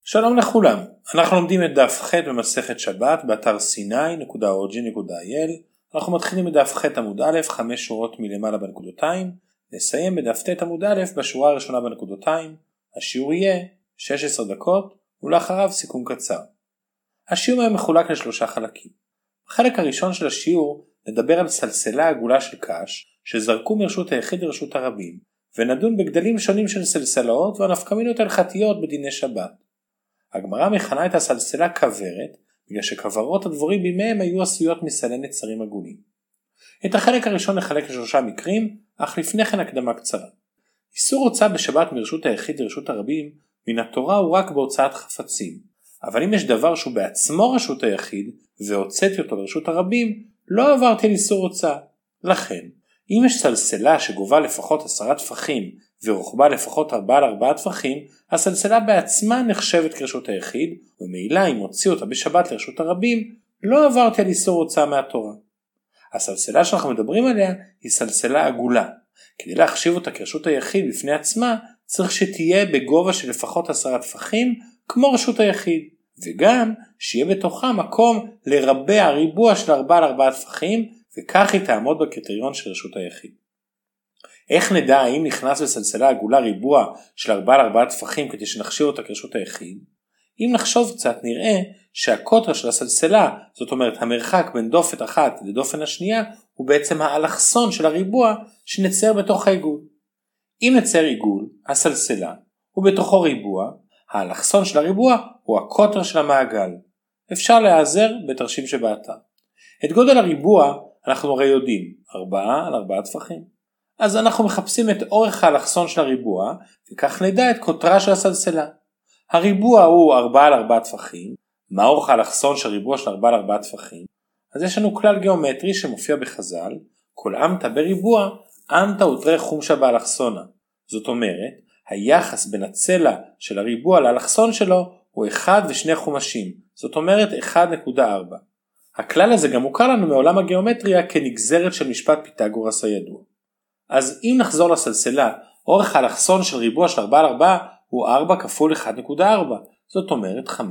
שלום לכולם, אנחנו לומדים את דף ח' במסכת שבת באתר sinai.org.il. אנחנו מתחילים בדף ח' עמוד א', 5 שורות מלמעלה בנקודותיים, נסיים בדף ט' עמוד א' בשורה הראשונה בנקודותיים. השיעור יהיה 16 דקות ולאחריו סיכום קצר. השיעור היה מחולק לשלושה חלקים. בחלק הראשון של השיעור נדבר על סלסלה עגולה של קש שזרקו מרשות היחיד לרשות הרבים, ונדון בגדלים שונים של סלסלות והנפקמינות הלכתיות בדיני שבת. הגמרא מכנה את הסלסלה כוורת, בגלל שכוורות הדבורים בימיהם היו עשויות מסלי נצרים עגולים. את החלק הראשון נחלק לשלושה מקרים, אך לפני כן הקדמה קצרה. איסור הוצאה בשבת מרשות היחיד לרשות הרבים, מן התורה הוא רק בהוצאת חפצים. אבל אם יש דבר שהוא בעצמו רשות היחיד, והוצאתי אותו לרשות הרבים, לא עברתי על איסור הוצאה. לכן, אם יש סלסלה שגובה לפחות 10 טפחים, ורוחבה לפחות 4 טפחים, הסלסלה בעצמה נחשבת כרשות היחיד, ומעילה אם הוציא אותה בשבת לרשות הרבים, לא עברתי על איסור הוצאה מהתורה. הסלסלה שאנחנו מדברים עליה היא סלסלה עגולה. כדי להחשיב אותה כרשות היחיד בפני עצמה, צריך שתהיה בגובה של לפחות 10 טפחים, כמו רשות היחיד, וגם שיהיה בתוכה מקום לרבע ריבוע של 4 טפחים, וכך היא תעמוד בקריטריון של רשות היחיד. איך נדע האם נכנס בסלסלה עגולה ריבוע של 4 טפחים כדי שנחשיב אותה כרשות היחיד? אם נחשוב קצת נראה שהקוטר של הסלסלה, זאת אומרת המרחק בין דופן אחת לדופן השנייה, הוא בעצם האלכסון של הריבוע שנצייר בתוך העיגול. אם נצייר עיגול, הסלסלה, ובתוכו ריבוע, האלכסון של הריבוע הוא הקוטר של המעגל. אפשר להיעזר בתרשים שבאתר. את גודל הריבוע אנחנו הרי יודעים, 4 על 4 טפחים. אז אנחנו מחפשים את אורך האלכסון של הריבוע, וכך נדע את קוטרה של הסלסלה. הריבוע הוא 4 על 4 טפחים. מה אורך האלכסון של ריבוע של 4 על 4 טפחים? אז יש לנו כלל גיאומטרי שמופיע בחז"ל, כל אמתא בריבוע, אמתא ותרי חומשה באלכסונה. זאת אומרת, היחס בין הצלע של הריבוע לאלכסון שלו הוא 1 ו2 חומשים, זאת אומרת 1.4. הכלל הזה גם מוכר לנו מעולם הגיאומטריה כנגזרת של משפט פיתגורס הידוע. אז אם נחזור לסלסלה, אורך האלכסון של ריבוע של 4 על 4 הוא 4 כפול 1.4, זאת אומרת 5.6.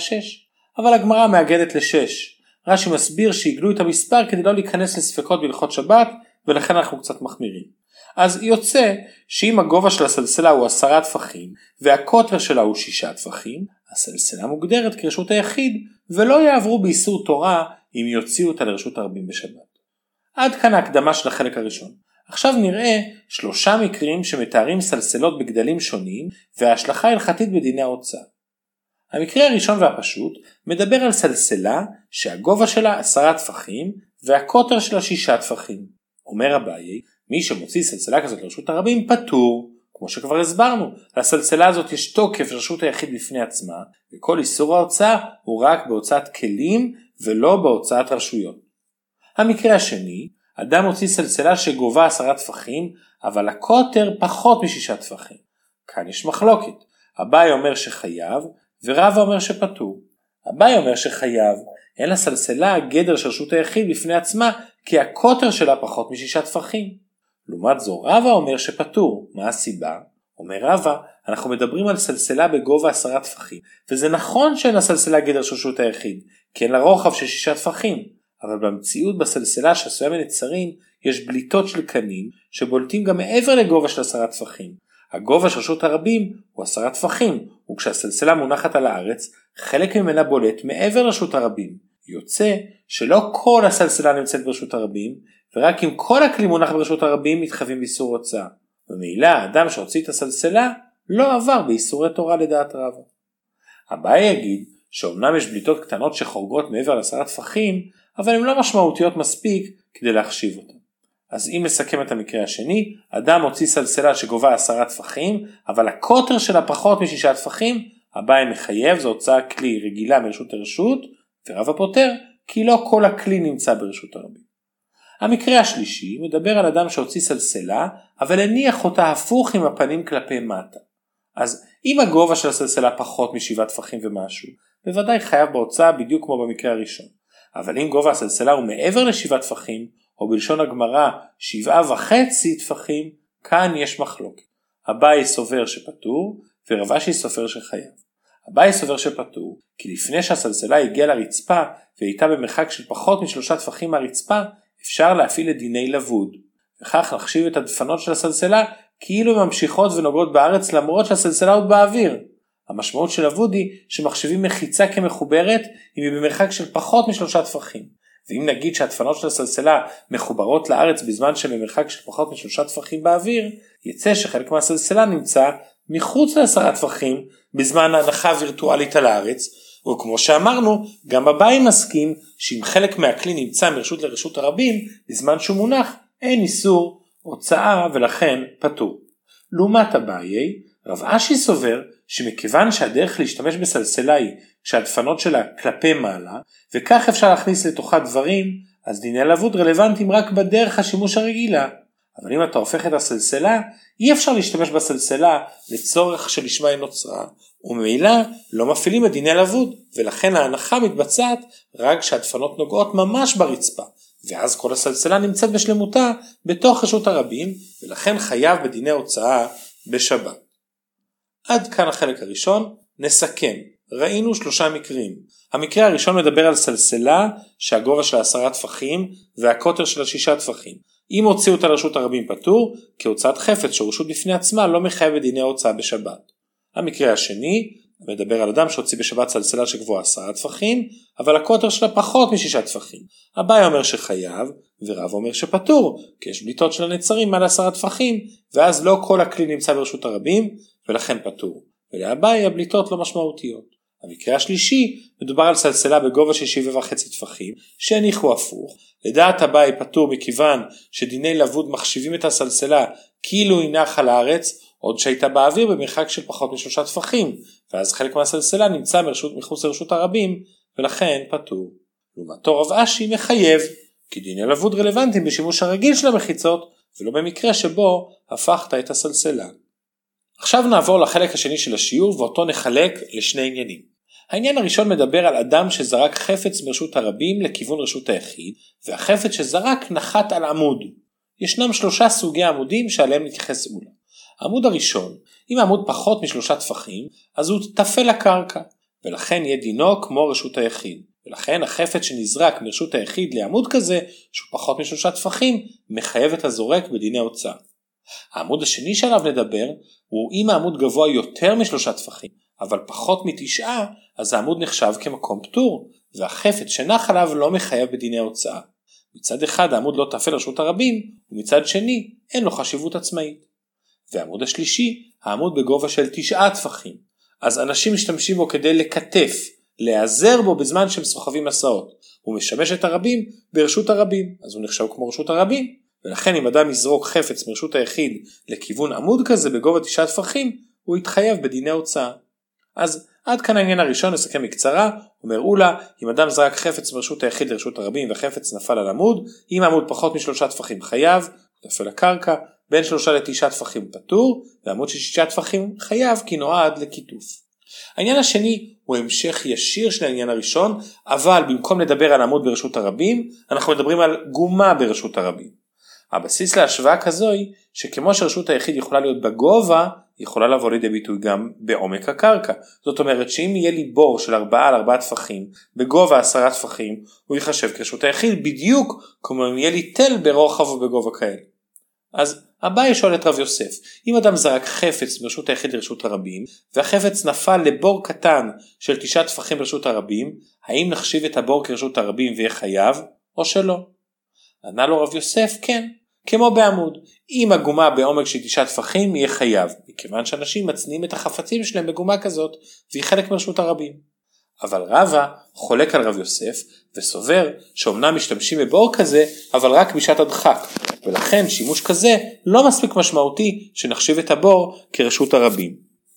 אבל הגמרא מאגדת ל6. רש"י מסביר שעיגלו את המספר כדי לא להיכנס לספקות בהלכות שבת, ולכן אנחנו קצת מחמירים. אז יוצא שאם הגובה של הסלסלה הוא 10 טפחים, והקוטר שלה הוא 6 טפחים, הסלסלה מוגדרת כרשות היחיד, ולא יעברו באיסור תורה אם יוציאו אותה לרשות הרבים בשבת. עד כאן ההקדמה של החלק הראשון. עכשיו נראה 3 מקרים שמתארים סלסלות בגדלים שונים, וההשלכה ההלכתית בדיני ההוצאה. המקרה הראשון והפשוט מדבר על סלסלה שהגובה שלה 10 טפחים, והקוטר שלה 6 טפחים. אומר אביי, מי שמוציא סלסלה כזאת לרשות הרבים פטור. כמו שכבר הסברנו, לסלסלה הזאת יש תוקף רשות היחיד בפני עצמה, וכל איסור ההוצאה הוא רק בהוצאת כלים ולא בהוצאת רשויות. המקרה השני, אדם מוציא סלסלה שגובה 10 טפחים, אבל הקוטר פחות מ6 טפחים. כאן יש מחלוקת. אביי אומר שחייב, ורבא אומר שפטור. אביי אומר שחייב, אין לסלסלה גדר של רשות היחיד בפני עצמה, כי הקוטר שלה פחות מ6 טפחים. לעומת זו רבא אומר שפטור. מה הסיבה? אומר רבא, אנחנו מדברים על סלסלה בגובה 10 טפחים, וזה נכון שאין לסלסלה גדר של רשות היחיד, כי אין לה רוחב של 6 טפחים, אבל במציאות בסלסלה שעשויה מנצרים, יש בליטות של קנים, שבולטים גם מעבר לגובה של 10 טפחים. הגובה של רשות הרבים הוא 10 טפחים, וכשהסלסלה מונחת על הארץ, חלק ממנה בולט מעבר לרשות הרבים. יוצא שלא כל הסלסלה נמצאת ברשות הרבים, ורק אם כל הכלי מונח ברשות הרבים מתחייבים באיסור הוצאה. ומעילה האדם שהוציא את הסלסלה לא עבר באיסורי תורה לדעת רבא. אביי יגיד שאומנם יש בליטות קטנות שחורגות מעבר ל10 טפחים, אבל הן לא משמעותיות מספיק כדי להחשיב אותן. אז אם נסכם את המקרה השני, אדם הוציא סלסלה שגובה 10 טפחים, אבל הקוטר שלה פחות מ6 טפחים, אביי מחייב, זו הוצאה כלי רגילה מרשות לרשות, ורבא פוטר כי לא כל הכלי נמצא ברשות הרבים. המקרה השלישי מדבר על אדם שהוציא סלסלה, אבל הניח אותה הפוך עם הפנים כלפי מטה. אז אם הגובה של הסלסלה פחות מ7 טפחים ומשהו, בוודאי חייב בהוצאה בדיוק כמו במקרה הראשון. אבל אם גובה הסלסלה הוא מעבר ל7 טפחים, או בלשון הגמרא 7.5 טפחים, כאן יש מחלוקת. אביי סובר שפטור, ורב אשי סופר שחייב. אביי סובר שפטור, כי לפני שהסלסלה הגיעה לרצפה והייתה במרחק של פחות מ3 טפחים מהרצפה, אפשר להפעיל את דיני לבוד, וכך נחשיב את הדפנות של הסלסלה כאילו ממשיכות ונוגעות בארץ למרות שהסלסלה עוד באוויר. המשמעות של לבוד היא שמחשיבים מחיצה כמחוברת אם היא במרחק של פחות מ3 טפחים. ואם נגיד שהדפנות של הסלסלה מחוברות לארץ בזמן שבמרחק של פחות מ3 טפחים באוויר, יצא שחלק מהסלסלה נמצא מחוץ ל10 טפחים בזמן ההנחה וירטואלית על הארץ, וכמו שאמרנו, גם אביי מסכים שאם חלק מהכלי נמצא מרשות לרשות הרבים, בזמן שהוא מונח אין איסור הוצאה ולכן פטור. לעומת אביי, רב אשי סובר שמכיוון שהדרך להשתמש בסלסלה היא כשהדפנות שלה כלפי מעלה, וכך אפשר להכניס לתוכה דברים, אז דיני לבוד רלוונטיים רק בדרך השימוש הרגילה. אבל אם אתה הופך את הסלסלה, אי אפשר להשתמש בסלסלה לצורך שלשמה היא נוצרה, וממילא לא מפעילים את דיני לבוד, ולכן ההנחה מתבצעת רק כשהדפנות נוגעות ממש ברצפה, ואז כל הסלסלה נמצאת בשלמותה בתוך רשות הרבים, ולכן חייב בדיני הוצאה בשבת. עד כאן החלק הראשון, נסכם. ראינו 3 מקרים. המקרה הראשון מדבר על סלסלה שהגובה של 10 טפחים והקוטר של 6 טפחים. אם הוציאו אותה לרשות הרבים פטור, כהוצאת חפץ שרשות בפני עצמה לא מחייב בדיני הוצאה בשבת. המקרה השני מדבר על אדם שהוציא בשבת סלסלה שגבוהה 10 טפחים, אבל הקוטר שלה פחות מ6 טפחים. אביי אומר שחייב, ורב אומר שפטור, כי יש בליטות של הנצרים מעל 10 טפחים, ואז לא כל הכלי נמצא ברשות הרבים, ולכן פטור. ולאביי הבליטות לא משמעותיות. המקרה השלישי מדובר על סלסלה בגובה של 7.5 טפחים, שהניחו הפוך. לדעת אביי פטור מכיוון שדיני לבוד מחשיבים את הסלסלה כאילו היא נחה לארץ, עוד שהייתה באוויר במרחק של פחות מ3 טפחים, ואז חלק מהסלסלה נמצא מחוץ לרשות הרבים, ולכן פטור. לעומתו רב אשי מחייב, כי דיני לבוד רלוונטיים בשימוש הרגיל של המחיצות, ולא במקרה שבו הפכת את הסלסלה. עכשיו נעבור לחלק השני של השיעור, ואותו נחלק לשני עניינים. העניין הראשון מדבר על אדם שזרק חפץ מרשות הרבים לכיוון רשות היחיד, והחפץ שזרק נחת על עמוד. ישנם 3 סוגי עמודים שעליהם נתייחס אולה. העמוד הראשון, אם העמוד פחות מ3 טפחים, אז הוא תפל לקרקע, ולכן יהיה דינו כמו רשות היחיד. ולכן החפץ שנזרק מרשות היחיד לעמוד כזה, שהוא פחות מ3 טפחים, מחייב את הזורק בדיני הוצאה. העמוד השני שעליו נדבר, הוא אם העמוד גבוה יותר מ3 טפחים, אבל פחות מ9, אז העמוד נחשב כמקום פטור, והחפץ שנח עליו לא מחייב בדיני הוצאה. מצד אחד העמוד לא תפל רשות הרבים, ומצד שני אין לו חשיבות עצמאית. והעמוד השלישי, העמוד בגובה של 9 טפחים, אז אנשים משתמשים בו כדי לקטף, להיעזר בו בזמן שהם סוחבים מסעות, הוא משמש את הרבים ברשות הרבים, אז הוא נחשב כמו רשות הרבים, ולכן אם אדם יזרוק חפץ מרשות היחיד לכיוון עמוד כזה בגובה 9 טפחים, הוא יתחייב בדיני הוצאה. אז עד כאן העניין הראשון, נסכם בקצרה. אומר אולה, אם אדם זרק חפץ מרשות היחיד לרשות הרבים והחפץ נפל על עמוד, אם העמוד פחות מ3 טפחים חייב, נפל לקרקע, בין 3 ל9 טפחים פטור, ועמוד של 6 טפחים חייב כי נועד לכיתוף. העניין השני הוא המשך ישיר של העניין הראשון, אבל במקום לדבר על עמוד ברשות הרבים, אנחנו מדברים על גומה ברשות הרבים. הבסיס להשוואה כזו היא שכמו שרשות היחיד יכולה להיות בגובה, יכולה לבוא לידי ביטוי גם בעומק הקרקע. זאת אומרת שאם יהיה לי בור של 4 על 4 טפחים, בגובה 10 טפחים, הוא יחשב כרשות היחיד בדיוק כמו אם יהיה לי תל ברוחב ובגובה כאלה. אז אביי שואל את רב יוסף, אם אדם זרק חפץ ברשות היחיד לרשות הרבים, והחפץ נפל לבור קטן של 9 טפחים ברשות הרבים, האם נחשיב את הבור כרשות הרבים ויהיה חייב, או שלא? ענה לו רב יוסף, כן, כמו בעמוד. אם הגומה בעומק של 9 טפחים יהיה חייב, מכיוון שאנשים מצניעים את החפצים שלהם בגומה כזאת, והיא חלק מרשות הרבים. אבל רבא חולק על רב יוסף, וסובר שאומנם משתמשים בבור כזה, אבל רק בשעת הדחק, ולכן שימוש כזה לא מספיק משמעותי שנחשיב את הבור כרשות הרבים.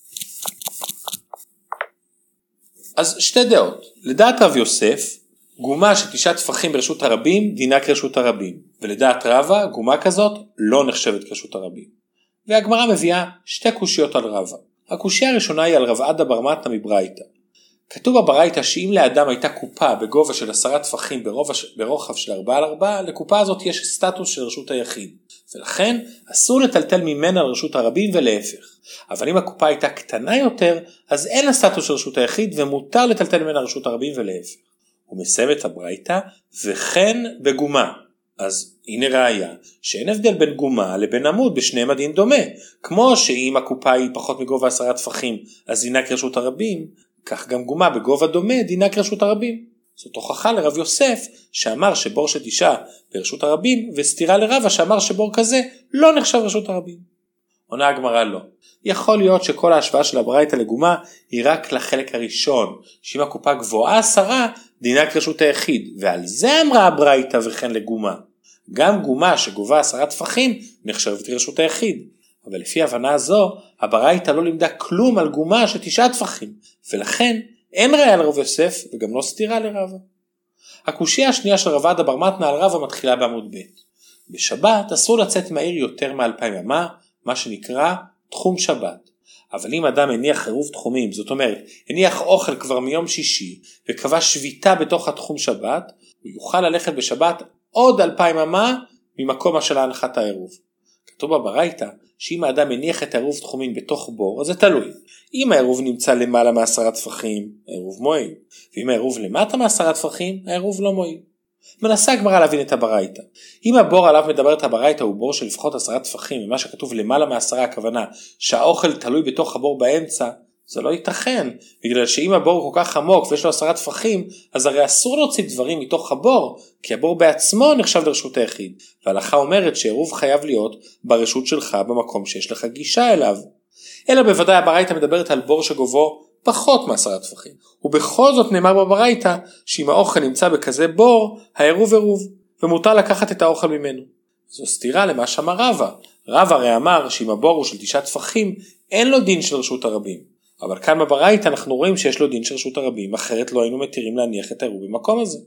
אז 2 דעות. לדעת רב יוסף, גומה של 9 טפחים ברשות הרבים דינה כרשות הרבים, ולדעת רבא גומה כזאת לא נחשבת כרשות הרבים. והגמרא מביאה 2 קושיות על רבא. הקושיה הראשונה היא על רב עדה בר מתנא מברייתא. כתוב בברייתא שאם לאדם הייתה קופה בגובה של 10 טפחים ברוחב של 4 על 4, לקופה הזאת יש סטטוס של רשות היחיד. ולכן אסור לטלטל ממנה לרשות הרבים ולהפך. אבל אם הקופה הייתה קטנה יותר, אז אין לה סטטוס של רשות היחיד ומותר לטלטל ממנה לרשות הרבים ולהפך. הוא מסיים את הברייתא, וכן בגומה. אז הנה ראיה שאין הבדל בין גומה לבין עמוד, בשניהם הדין דומה. כמו שאם הקופה היא פחות מגובה 10 טפחים, אז דינה כרשות הרבים, כך גם גומה בגובה דומה דינה כרשות הרבים. זאת הוכחה לרב יוסף שאמר שבור של אישה ברשות הרבים, וסתירה לרבא שאמר שבור כזה לא נחשב רשות הרבים. עונה הגמרא לא. יכול להיות שכל ההשוואה של הברייתא לגומה היא רק לחלק הראשון, שאם הקופה גבוהה 10 דינה כרשות היחיד, ועל זה אמרה הברייתא וכן לגומה. גם גומה שגובה 10 טפחים נחשבת כרשות היחיד. אבל לפי הבנה זו, הברייתא לא לימדה כלום על גומה של 9 טפחים, ולכן אין ראיה לרב יוסף וגם לא סתירה לרבא. הקושיה השנייה של רב עדה בר מתנא על רבא מתחילה בעמוד ב'. בשבת אסור לצאת מהעיר יותר מ2,000 אמה, מה שנקרא תחום שבת. אבל אם אדם הניח עירוב תחומים, זאת אומרת, הניח אוכל כבר מיום שישי וקבע שביתה בתוך התחום שבת, הוא יוכל ללכת בשבת עוד 2,000 אמה ממקום של הנחת העירוב. כתוב בברייתא שאם האדם הניח את העירוב תחומים בתוך בור, אז זה תלוי. אם העירוב נמצא למעלה מ10 טפחים, העירוב מועיל. ואם העירוב למטה מ10 טפחים, העירוב לא מועיל. מנסה הגמרא להבין את הברייתא. אם הבור עליו מדברת הברייתא הוא בור של לפחות 10 טפחים, ומה שכתוב למעלה מ10 הכוונה שהאוכל תלוי בתוך הבור באמצע, זה לא ייתכן, בגלל שאם הבור הוא כל כך עמוק ויש לו 10 טפחים, אז הרי אסור להוציא דברים מתוך הבור, כי הבור בעצמו נחשב לרשות היחיד, וההלכה אומרת שעירוב חייב להיות ברשות שלך במקום שיש לך גישה אליו. אלא בוודאי הברייתא מדברת על בור שגובהו פחות מ10 טפחים, ובכל זאת נאמר בברייתא שאם האוכל נמצא בכזה בור, העירוב עירוב, ומותר לקחת את האוכל ממנו. זו סתירה למה שאמר רבא. רבא הרי אמר שאם הבור הוא של 9 טפחים, אין לו דין של רשות הרבים. אבל כאן בברייתא אנחנו רואים שיש לו דין של רשות הרבים, אחרת לא היינו מתירים להניח את העירוב במקום הזה.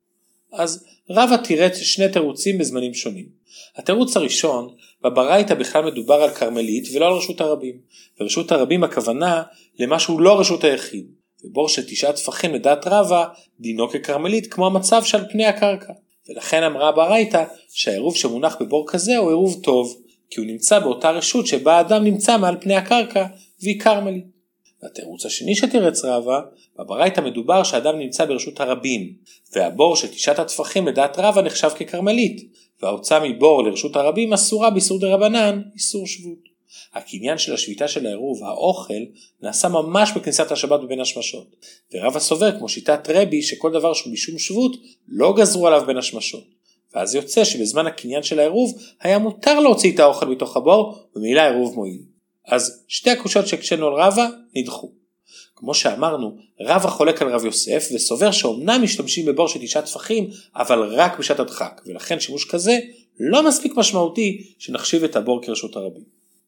אז רבא תירץ 2 תירוצים בזמנים שונים. התירוץ הראשון, בברייתא בכלל מדובר על קרמלית ולא על רשות הרבים. ורשות הרבים הכוונה למשהו לא רשות היחיד. ובור של 9 טפחים לדעת רבא דינו כקרמלית כמו המצב של פני הקרקע. ולכן אמרה הברייתא שהעירוב שמונח בבור כזה הוא עירוב טוב, כי הוא נמצא באותה רשות שבה האדם נמצא מעל פני הקרקע והיא קרמלית. והתירוץ השני שתירץ רבא, בברייתא מדובר שאדם נמצא ברשות הרבים, והבור של 9 הטפחים לדעת רבא נחשב כקרמלית, וההוצאה מבור לרשות הרבים אסורה באיסור דרבנן, איסור שבות. הקניין של השביתה של העירוב, האוכל, נעשה ממש בכניסת השבת בבין השמשות, ורבא סובר כמו שיטת רבי שכל דבר שהוא משום שבות לא גזרו עליו בין השמשות. ואז יוצא שבזמן הקניין של העירוב היה מותר להוציא את האוכל מתוך הבור, ומילא העירוב מועיל. אז 2 הקושות שהקשינו על רבא נדחו. כמו שאמרנו, רבא חולק על רב יוסף וסובר שאומנם משתמשים בבור של 9 טפחים, אבל רק בשעת הדחק, ולכן שימוש כזה לא מספיק משמעותי שנחשיב את הבור כרשות הרבים.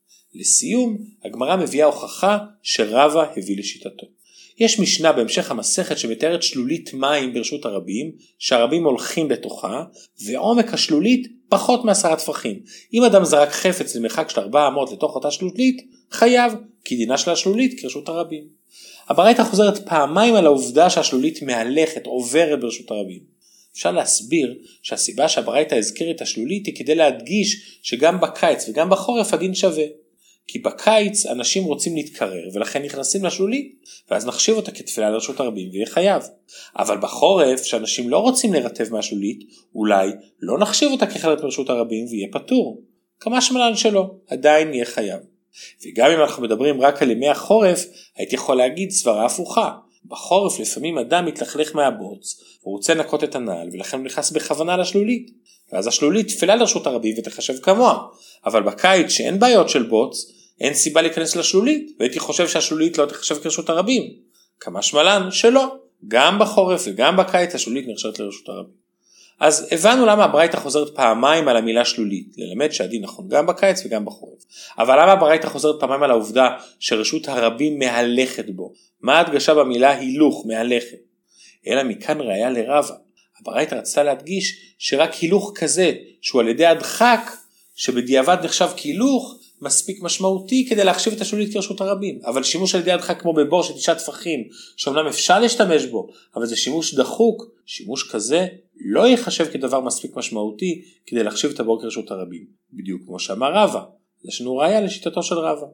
לסיום, הגמרא מביאה הוכחה שרבא הביא לשיטתו. יש משנה בהמשך המסכת שמתארת שלולית מים ברשות הרבים, שהרבים הולכים בתוכה, ועומק השלולית פחות מ10 טפחים. אם אדם זרק חפץ למרחק של 4 אמות לתוך אותה שלולית, חייב, כי דינה של השלולית כרשות הרבים. הברייתא חוזרת פעמיים על העובדה שהשלולית מהלכת, עוברת ברשות הרבים. אפשר להסביר שהסיבה שהברייתא הזכיר את השלולית היא כדי להדגיש שגם בקיץ וגם בחורף הדין שווה. כי בקיץ אנשים רוצים להתקרר ולכן נכנסים לשלולית, ואז נחשיב אותה כתפילה לרשות הרבים ויהיה חייב. אבל בחורף שאנשים לא רוצים לרטב מהשלולית, אולי לא נחשיב אותה כחלק מרשות הרבים ויהיה פטור. כמה שמלן שלו, עדיין יהיה חייב. וגם אם אנחנו מדברים רק על ימי החורף, הייתי יכול להגיד סברה הפוכה. בחורף לפעמים אדם מתלכלך מהבוץ, הוא רוצה לנקות את הנעל ולכן הוא נכנס בכוונה לשלולית. ואז השלולית תפילה לרשות הרבים ותחשב כמוה. אבל בקיץ שאין בעיות של בוץ, אין סיבה להיכנס לשלולית, והייתי חושב שהשלולית לא תחשב כרשות הרבים. כמה שמלן שלא. גם בחורף וגם בקיץ השלולית נחשבת לרשות הרבים. אז הבנו למה הברייתא חוזרת פעמיים על המילה שלולית, ללמד שהדין נכון גם בקיץ וגם בחורף. אבל למה הברייתא חוזרת פעמיים על העובדה שרשות הרבים מהלכת בו? מה ההדגשה במילה הילוך, מהלכת? אלא מכאן ראיה לרבא. הברייתא רצתה להדגיש שרק הילוך כזה, שהוא על ידי הדחק, שבדיעבד נחשב כהילוך, מספיק משמעותי כדי להחשיב את השולית כרשות הרבים, אבל שימוש על ידי ידך כמו בבור של 9 טפחים, שאומנם אפשר להשתמש בו, אבל זה שימוש דחוק, שימוש כזה לא ייחשב כדבר מספיק משמעותי כדי להחשיב את הבור כרשות הרבים, בדיוק כמו שאמר רבא. יש לנו ראיה לשיטתו של רבא.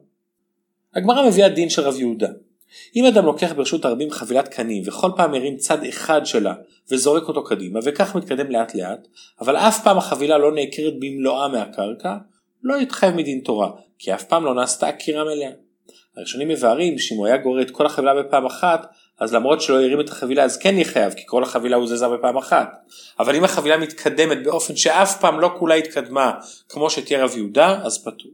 הגמרא מביאה דין של רב יהודה. אם אדם לוקח ברשות הרבים חבילת קנים וכל פעם מרים צד אחד שלה וזורק אותו קדימה וכך מתקדם לאט לאט, אבל אף פעם החבילה לא נעקרת במלואה מהקרקע, לא יתחייב מדין תורה, כי אף פעם לא נעשתה עקירה מלאה. הראשונים מבארים שאם הוא היה גורר את כל החבילה בפעם אחת, אז למרות שלא ירים את החבילה אז כן יחייב, כי כל החבילה הוא זזה בפעם אחת. אבל אם החבילה מתקדמת באופן שאף פעם לא כולה התקדמה כמו שתהיה רב יהודה, אז פטור.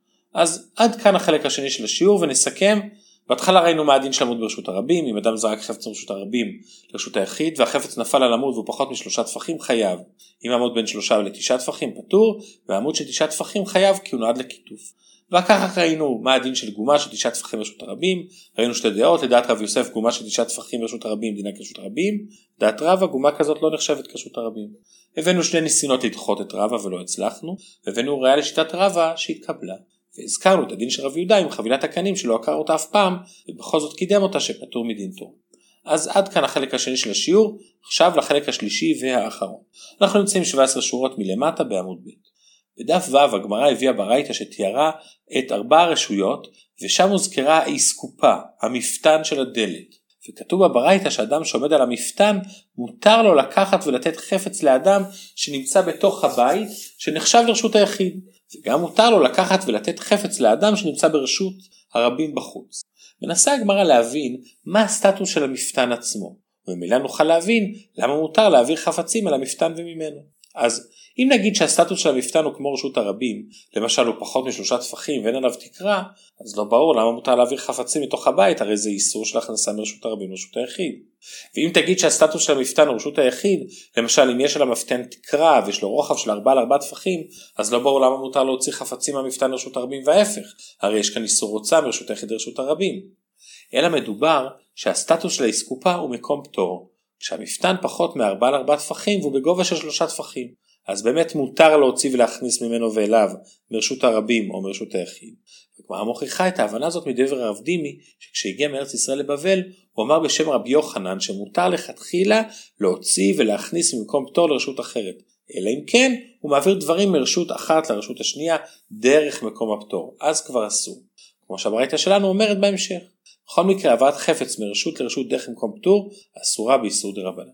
אז עד כאן החלק השני של השיעור, ונסכם. בהתחלה ראינו מה הדין של עמוד ברשות הרבים. אם אדם זרק חפץ ברשות הרבים לרשות היחיד והחפץ נפל על עמוד והוא פחות מ3 טפחים, חייב. אם עמוד בין 3 ל9 טפחים, פטור, ועמוד של 9 טפחים חייב כי הוא נועד לכיתוף. וכך ראינו מה הדין של גומה של 9 טפחים ברשות הרבים. ראינו שתי דעות. לדעת רב יוסף גומה של 9 טפחים ברשות הרבים דינה כרשות הרבים. דעת רבא גומה כזאת לא נחשבת כרשות הרבים. הבאנו שני ניסיונות לדחות את רבא ולא הצלחנו, והבאנו ראיה לשיטת רבא שהתקבלה. והזכרנו את הדין של רב יהודה עם חבילת הקנים שלא עקר אותה אף פעם, ובכל זאת קידם אותה שפטור מדין תורה. אז עד כאן החלק השני של השיעור. עכשיו לחלק השלישי והאחרון. אנחנו נמצאים 17 שורות מלמטה בעמוד ב'. בדף ו' הגמרא הביאה ברייתא שתיארה את 4 רשויות, ושם הוזכרה האסקופה, המפתן של הדלת. וכתוב בברייתא שאדם שעומד על המפתן מותר לו לקחת ולתת חפץ לאדם שנמצא בתוך הבית שנחשב לרשות היחיד, וגם מותר לו לקחת ולתת חפץ לאדם שנמצא ברשות הרבים בחוץ. מנסה הגמרא להבין מה הסטטוס של המפתן עצמו, וממילא נוכל להבין למה מותר להעביר חפצים על המפתן וממנו. אז אם נגיד שהסטטוס של המפתן הוא כמו רשות הרבים, למשל הוא פחות מ3 טפחים ואין עליו תקרה, אז לא ברור למה מותר להעביר חפצים מתוך הבית, הרי זה איסור של הכנסה מרשות הרבים לרשות היחיד. ואם תגיד שהסטטוס של המפתן הוא רשות היחיד, למשל אם יש על המפתן תקרה ויש לו רוחב של 4 על 4 טפחים, אז לא ברור למה מותר להוציא חפצים מהמפתן לרשות הרבים וההפך, הרי יש כאן איסור הוצאה מרשות היחיד לרשות הרבים. אלא מדובר שהסטטוס של האסקופה הוא מקום פטור, כשהמפתן פחות מ4 על 4 טפחים והוא בגובה של 3 טפחים. אז באמת מותר להוציא ולהכניס ממנו ואליו מרשות הרבים או מרשות היחיד. וכמה מוכיחה את ההבנה הזאת מדבר הרב דימי, שכשהגיע מארץ ישראל לבבל, הוא אמר בשם רבי יוחנן שמותר לכתחילה להוציא ולהכניס ממקום פטור לרשות אחרת. אלא אם כן הוא מעביר דברים מרשות אחת לרשות השנייה דרך מקום הפטור, אז כבר אסור. כמו שהברייתא שלנו אומרת בהמשך. בכל מקרה העברת חפץ מרשות לרשות דרך מקום פטור אסורה באיסור דרבנן.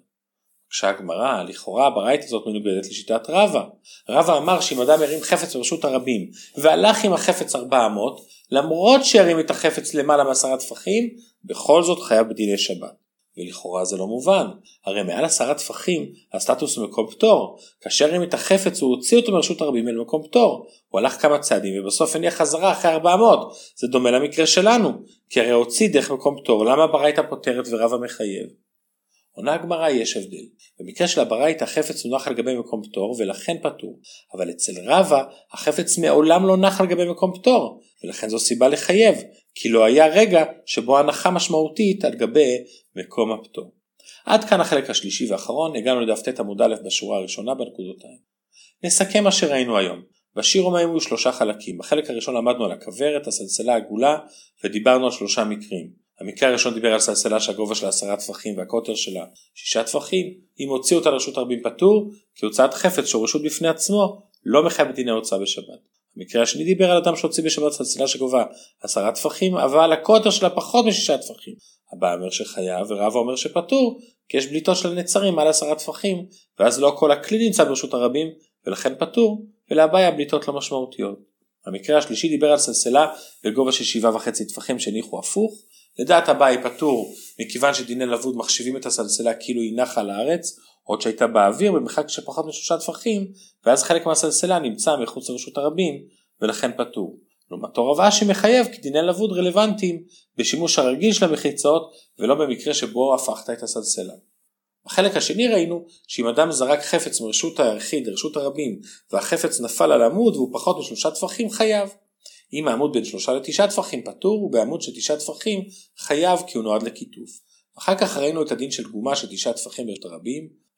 כשהגמרא, לכאורה הברייתא הזאת מנוגדת לשיטת רבא. רבא אמר שאם אדם ירים חפץ ברשות הרבים והלך עם החפץ 400, למרות שירים את החפץ למעלה מ10 טפחים, בכל זאת חייב בדיני שבת. ולכאורה זה לא מובן, הרי מעל 10 טפחים הסטטוס הוא מקום פטור, כאשר ירים את החפץ הוא הוציא אותו מרשות הרבים אל מקום פטור, הוא הלך כמה צעדים ובסוף הניח חזרה אחרי 400, זה דומה למקרה שלנו, כי הרי הוציא דרך מקום פטור, למה הברייתא פותרת ורבא מחייב? עונה הגמרא יש הבדל. במקרה של הברייתא החפץ הוא נח על גבי מקום פטור ולכן פטור, אבל אצל רבא החפץ מעולם לא נח על גבי מקום פטור, ולכן זו סיבה לחייב, כי לא היה רגע שבו הנחה משמעותית על גבי מקום הפטור. עד כאן החלק השלישי והאחרון, הגענו לדף ט' עמוד א' בשורה הראשונה בנקודותיים. נסכם מה שראינו היום. בשיר המים היו 3 חלקים. בחלק הראשון למדנו על הכוורת, הסלסלה העגולה, ודיברנו על 3 מקרים. המקרה הראשון דיבר על סלסלה שהגובה שלה 10 טפחים והקוטר שלה 6 טפחים. אם הוציא אותה לרשות הרבים פטור, כי הוצאת חפץ שהוא רשות בפני עצמו, לא מחייב בדיני הוצאה בשבת. המקרה השני דיבר על אדם שהוציא בשבת סלסלה שגובה 10 טפחים, אבל הקוטר שלה פחות מ6 טפחים. הבא אומר שחייב ורבא אומר שפטור, כי יש בליטות של נצרים על 10 טפחים, ואז לא כל הכלי נמצא ברשות הרבים, ולכן פטור, ולאביי הבליטות לא משמעותיות. המקרה השלישי דיבר על סלסלה בגובה של 7.5 טפחים שהניחו הפוך. לדעת אביי פטור, מכיוון שדיני לבוד מחשיבים את הסלסלה כאילו היא נחה על הארץ, עוד שהייתה באוויר במרחק שפחות מ3 טפחים, ואז חלק מהסלסלה נמצא מחוץ לרשות הרבים, ולכן פטור. לעומתו רב אשי מחייב כי דיני לבוד רלוונטיים בשימוש הרגיל של המחיצות, ולא במקרה שבו הפכת את הסלסלה. בחלק השני ראינו שאם אדם זרק חפץ מרשות היחיד לרשות הרבים, והחפץ נפל על עמוד והוא פחות מ3 טפחים חייב. אם העמוד בין 3 ל9 טפחים פטור, ובעמוד של 9 טפחים חייב כי הוא נועד לכיתוף. אחר כך ראינו את הדין של גומה של 9 טפחים ברשות הרבים,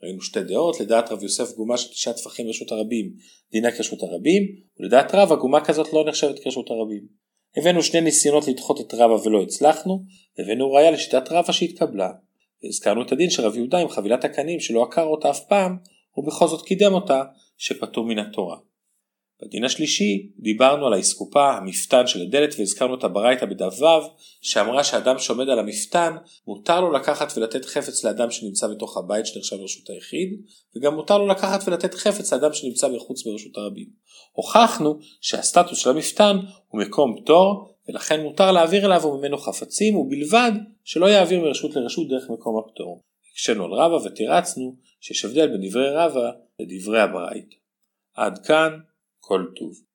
ראינו שתי דעות, לדעת רב יוסף גומה של 9 טפחים רשות הרבים דינה כרשות הרבים, ולדעת רב הגומה כזאת לא נחשבת כרשות הרבים. הבאנו שני ניסיונות לדחות את רבא ולא הצלחנו, והבאנו ראיה לשיטת רבא שהתקבלה. והזכרנו את הדין שרב יהודה עם חבילת הקנים שלא עקר אותה אף פעם, ובכל זאת קידם אותה שפטור מן התורה. בדין השלישי דיברנו על האסקופה, המפתן של הדלת, והזכרנו את הברייתא בדף ו' שאמרה שאדם שעומד על המפתן מותר לו לקחת ולתת חפץ לאדם שנמצא בתוך הבית שנחשב רשות היחיד, וגם מותר לו לקחת ולתת חפץ לאדם שנמצא בחוץ ברשות הרבים. הוכחנו שהסטטוס של המפתן הוא מקום פטור, ולכן מותר להעביר אליו וממנו חפצים, ובלבד שלא יעביר מרשות לרשות דרך מקום הפטור. הקשנו על רבא ותירצנו שיש הבדל בין דברי רבא לדברי הברייתא. עד כאן כל טוב.